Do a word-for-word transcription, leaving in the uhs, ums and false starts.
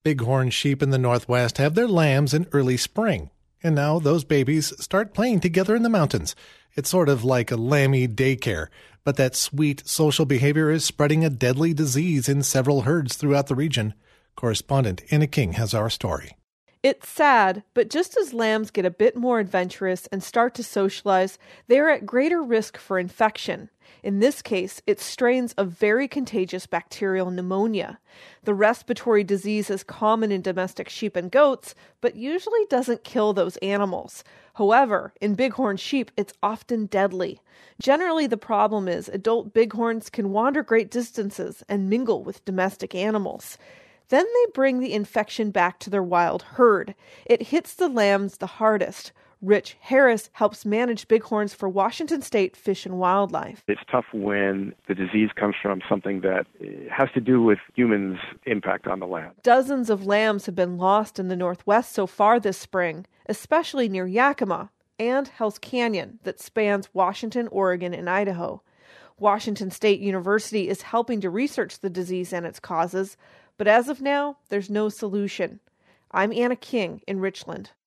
Bighorn sheep in the Northwest have their lambs in early spring, and now those babies start playing together in the mountains. It's sort of like a lammy daycare, but that sweet social behavior is spreading a deadly disease in several herds throughout the region. Correspondent Anna King has our story. It's sad, but just as lambs get a bit more adventurous and start to socialize, they are at greater risk for infection. In this case, it's strains of very contagious bacterial pneumonia. The respiratory disease is common in domestic sheep and goats, but usually doesn't kill those animals. However, in bighorn sheep, it's often deadly. Generally, the problem is adult bighorns can wander great distances and mingle with domestic animals. Then they bring the infection back to their wild herd. It hits the lambs the hardest. Rich Harris helps manage bighorns for Washington State Fish and Wildlife. It's tough when the disease comes from something that has to do with humans' impact on the land. Dozens of lambs have been lost in the Northwest so far this spring, especially near Yakima and Hell's Canyon that spans Washington, Oregon, and Idaho. Washington State University is helping to research the disease and its causes, but as of now, there's no solution. I'm Anna King in Richland.